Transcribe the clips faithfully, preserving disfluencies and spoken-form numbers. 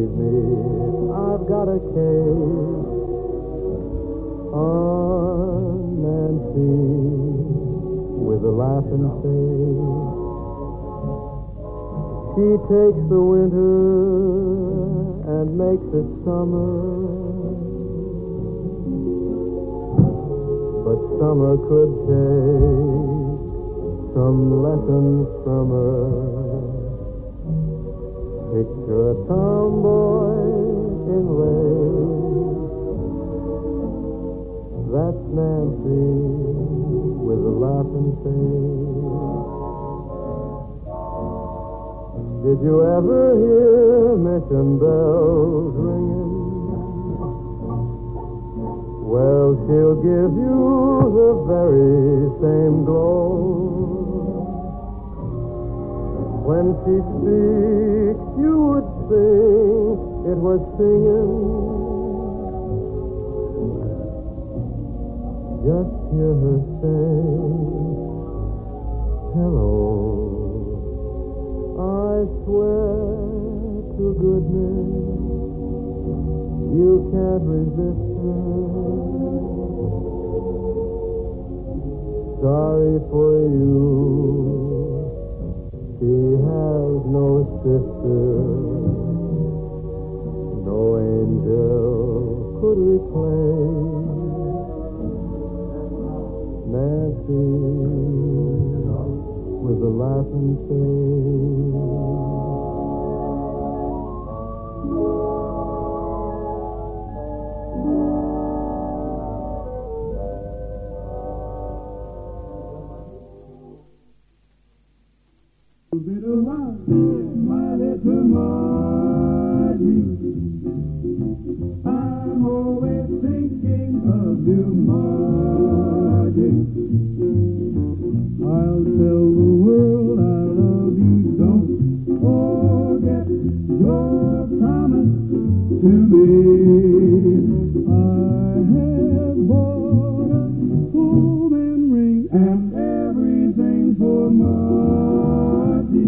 believe me, I've got a case on Nancy with a laughing face. She takes the winter and makes it summer, but summer could take some lessons from her. Picture a tomboy in lace. That's Nancy with a laughing face. Did you ever hear mission bells ringing? Well, she'll give you the very same glow. When she speaks, you would think it was singing. Just hear her say, hello. I swear to goodness, you can't resist her. Sorry for you, she has no sister, no angel could replace Nancy with a laughing face. A bit of love, my little Margie. I'm always thinking of you, Margie. I'll tell the world I love you. Don't forget your promise to me. I have bought a home and ring and everything for Margie.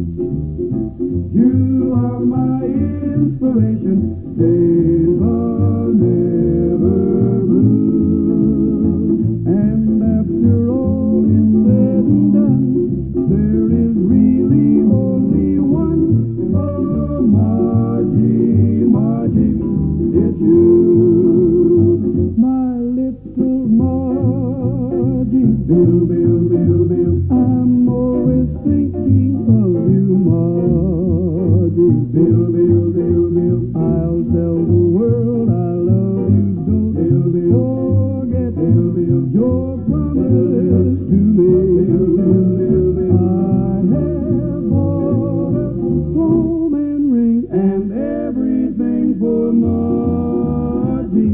You are my inspiration. Days are never blue. And after all is said and done, there is really only one. Oh, Margie, Margie, it's you. My little Margie. Bill, Bill, Bill, Bill. I'm always thinking of you, Margie. Bill, Bill, Bill, Bill. I'll tell the world I love you. Don't Bill, Bill. forget Bill, Bill. your promise to me. Bill, Bill, Bill, Bill. I have bought a home and ring and everything for Margie.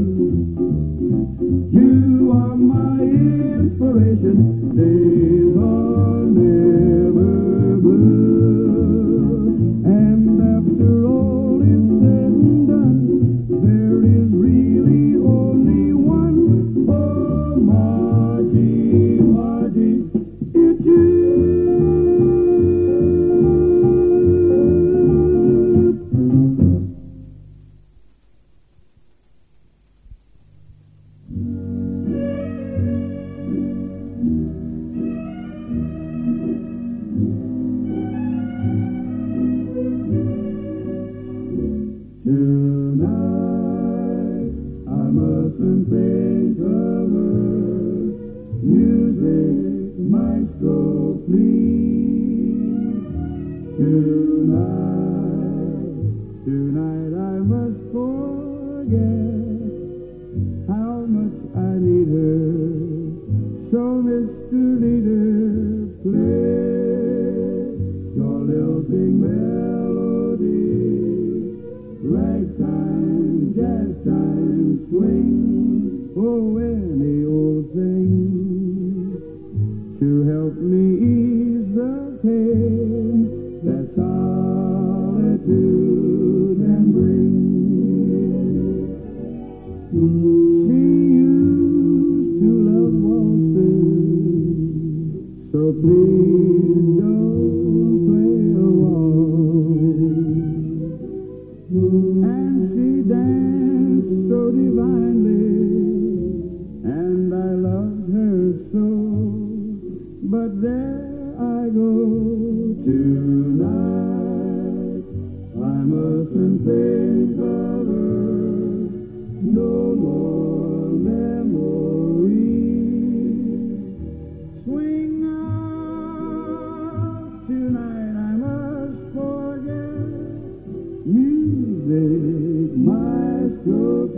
You are my inspiration. Days are never blue. And after all is said and done, there is really only one. Oh, Margie, Margie, it's you. Tonight, I mustn't think of her. Music, maestro, please. Tonight, tonight I must forget how much I need her. So, Mister Leader, play your lilting melody. Ragtime, jazz time, swing, oh, any old thing to help me ease the pain that solitude can bring. She used to love waltzing, so please don't play a waltz. and she danced so divinely, and I loved her so. But there I go tonight. I mustn't think of her no more. Memories swing out tonight. I must forget. Music, my stroke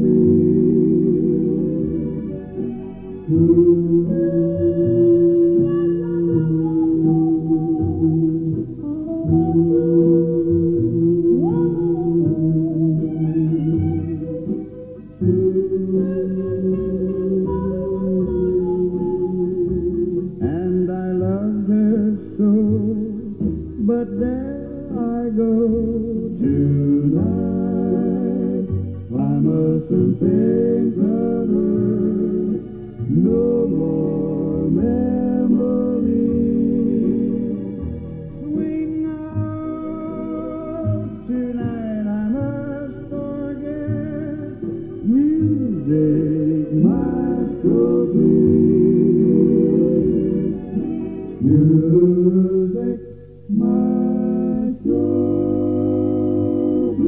and I loved her so, but there I go tonight. I mustn't think of her no more. Memories swing out tonight. I must forget. Music, my stroke. Music, my stroke.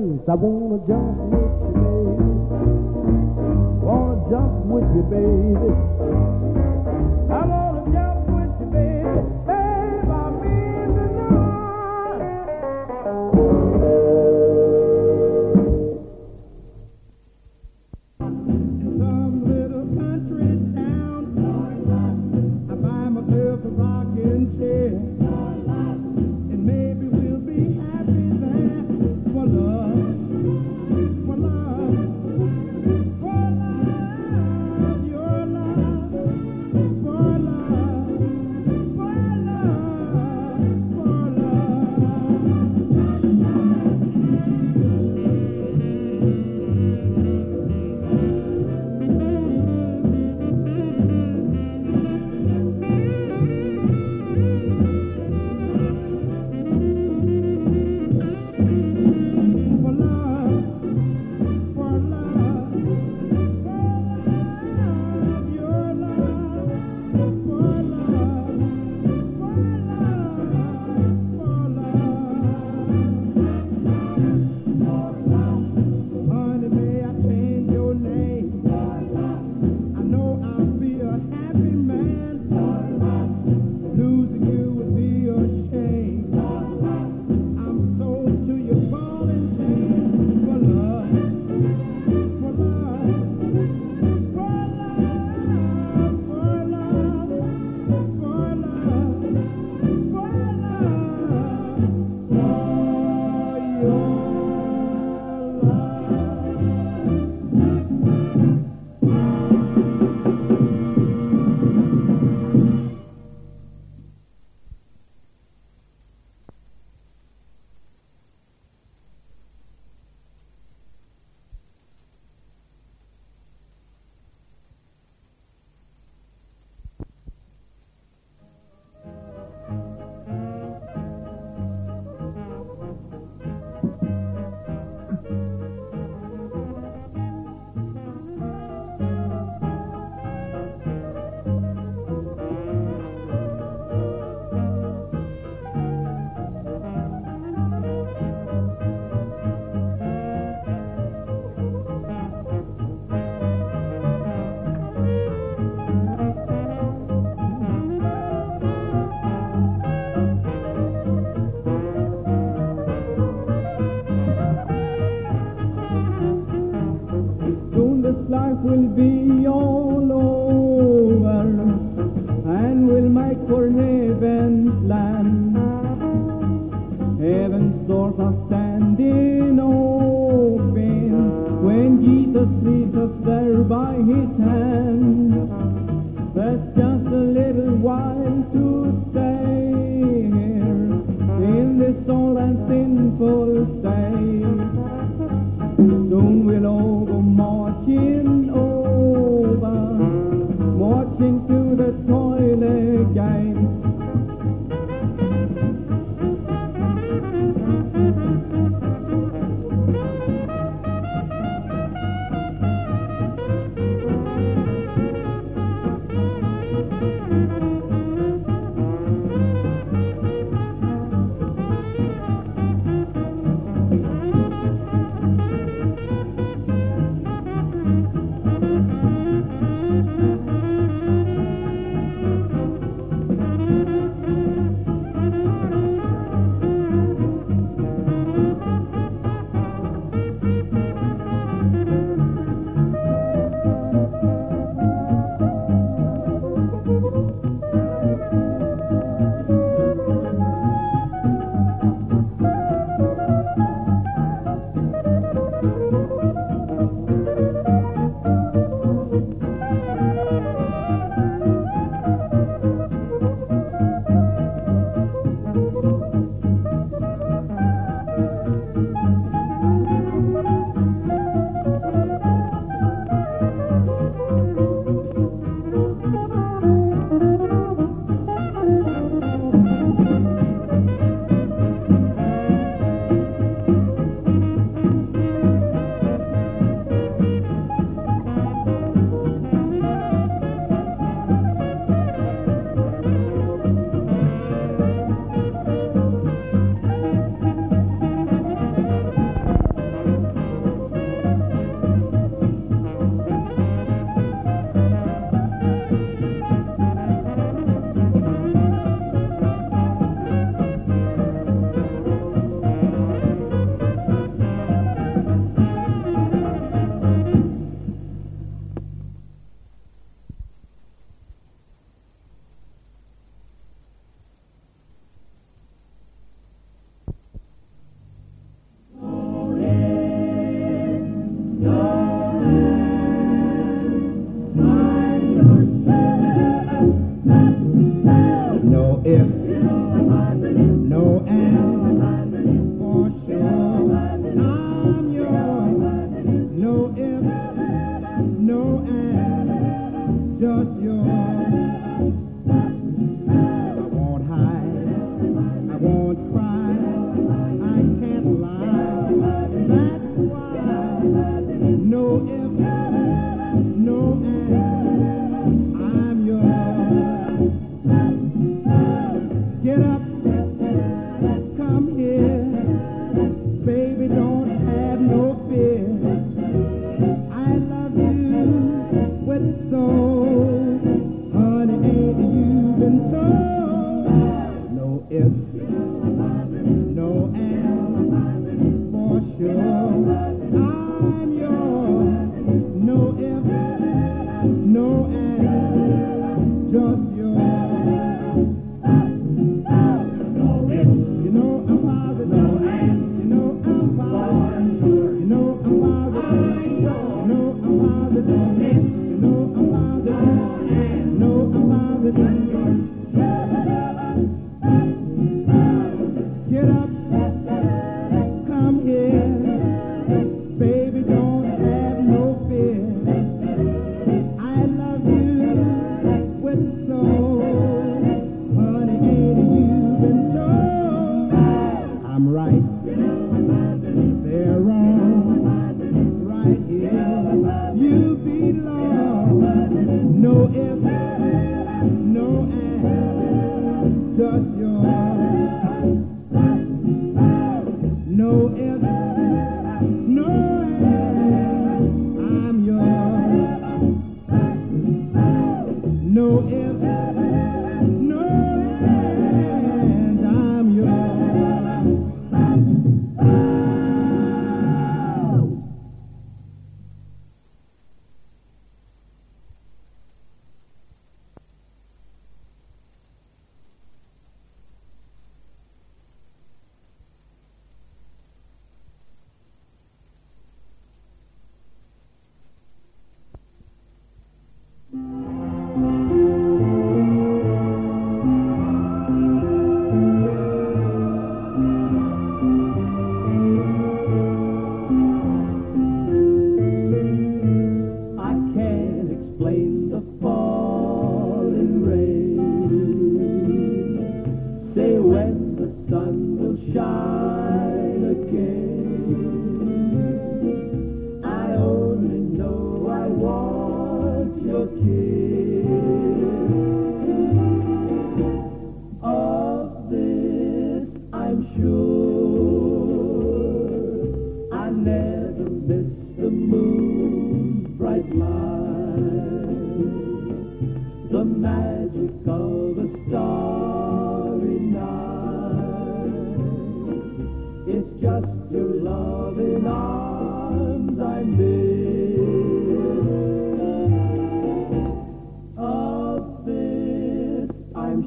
place. I wanna jump with you, baby. Wanna jump with you, baby. I wanna jump with you, baby. Babe, I mean to know. Some little country town, I buy myself a rocking chair, and maybe we'll be happy there for love, for love, for love, your love, for love, for love, for honey, may I change your name? I know I'll be a happy man. Losing you would be a shame. I'm sold to your ball and chain. For love, for love, for love, for love, for love, for love, for your love. Soon this life will be all over, and we'll make for heaven's land. Heaven's doors are standing open when Jesus leads us there by his hand. There's just a little while to stay here in this old and sinful state. Soon we'll all go marching over, marching to the toilet gate. I'm yours. No if, no and, just yours. You know I'm positive. You know I'm positive. You know I'm positive. You know I'm positive. You know I'm positive. You know I'm positive. Get up, come here, baby, don't have no fear. I love you with soul, honey, ain't you been told? I'm right, they're wrong, right here, you belong. No if, no and, just yours. No if, no and, I'm yours. No if, no and, I'm yours. I can't explain the falling rain. Say when the sun will shine again. I only know I want your kiss. Of this I'm sure. I never miss the moon's bright light, the magic of a starry night. It's just your loving arms I miss. Of this I'm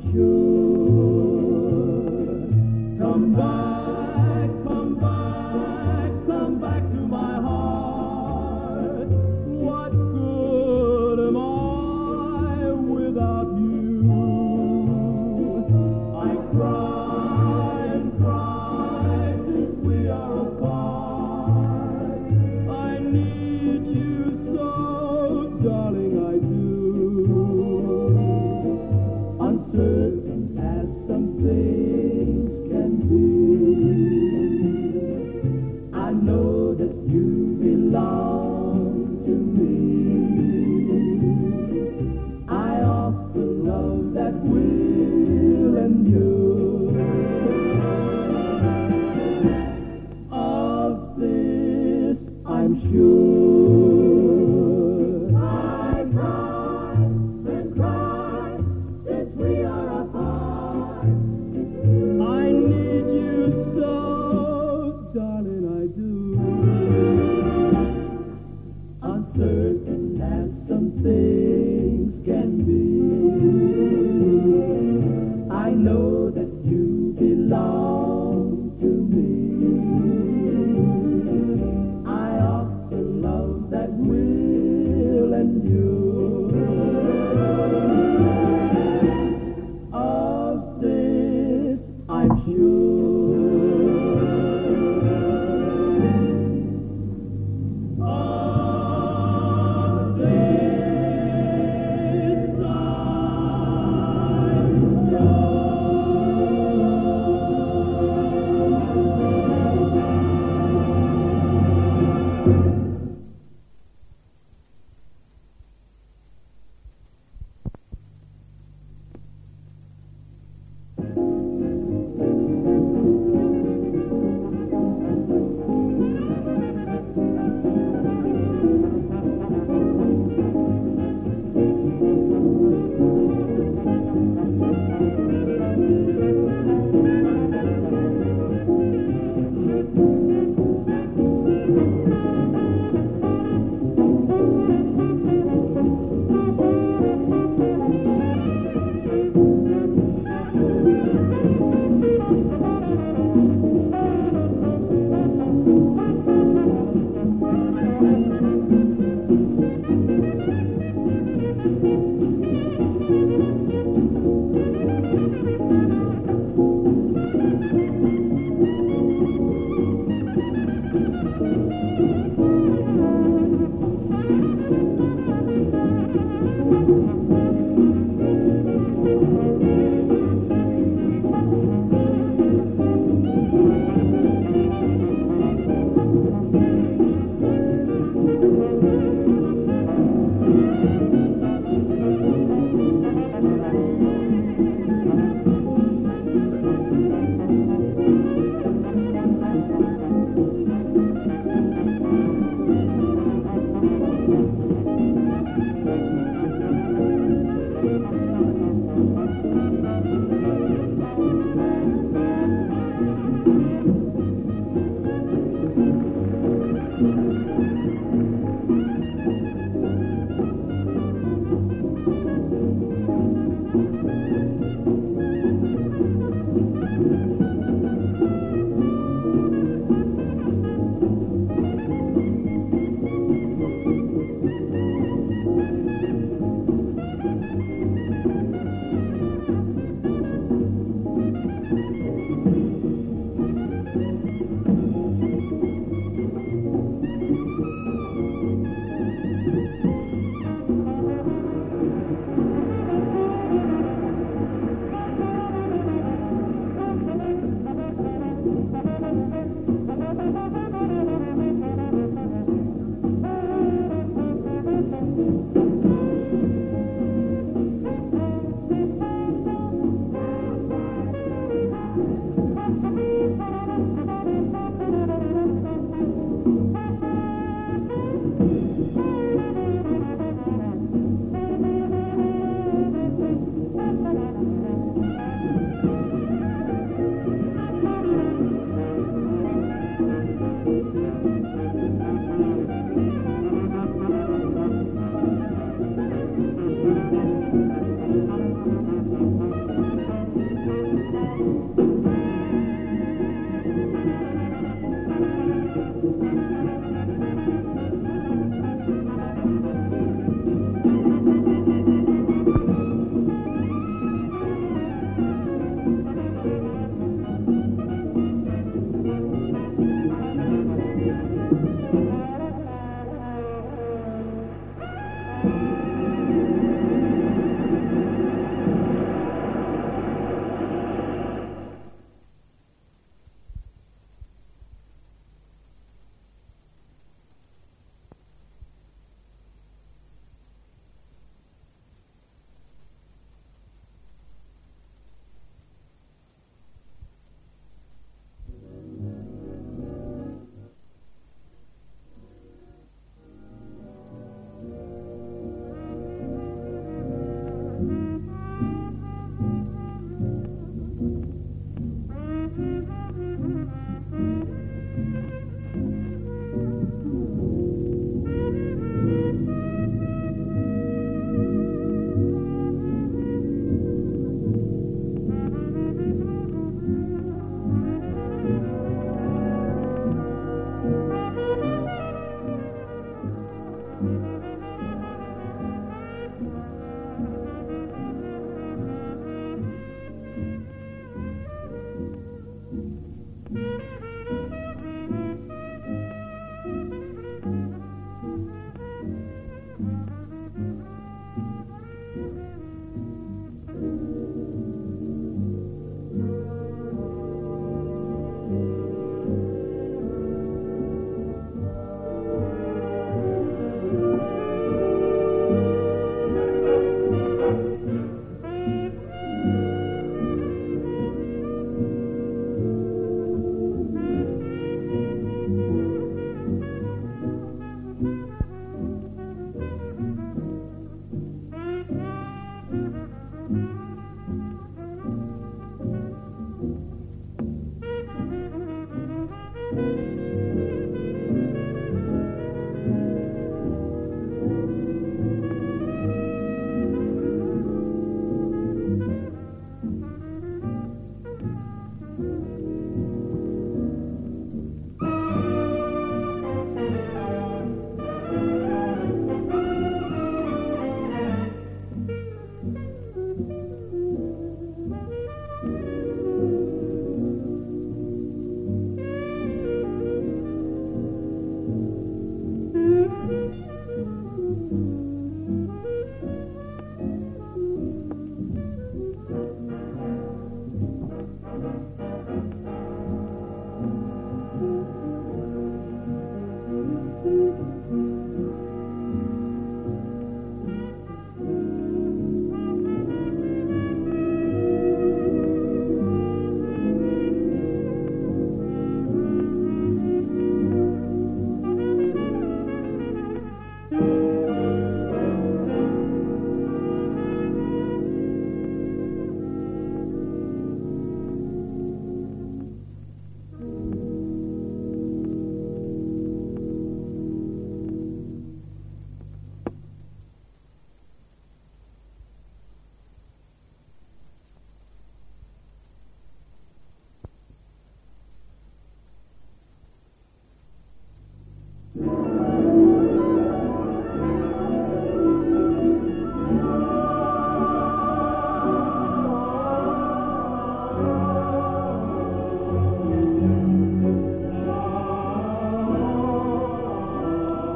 sure. Come back, come back, come back to my heart. What good am I without you? I cry and cry since we are apart. I need you so, darling, I do. Uncertain as some things can be, I know that you belong to me. I offer love that will endure. Of this I'm sure. I cry and cry since we are apart. I need you so, darling, I do. Uncertain as some things can be, I know that you belong to me. I offer love that will endure. Of this I'm sure. Of this I'm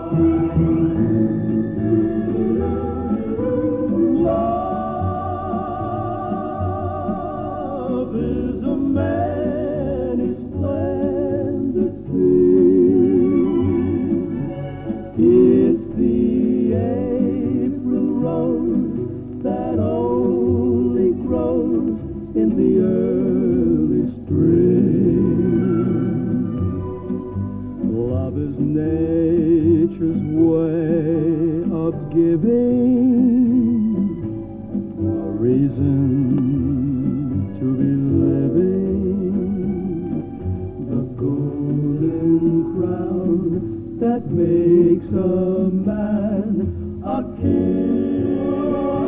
Love is a many splendid thing. It's the April rose that only grows in the early spring. Love is nature's way of giving a reason to be living, the golden crown that makes a man a king.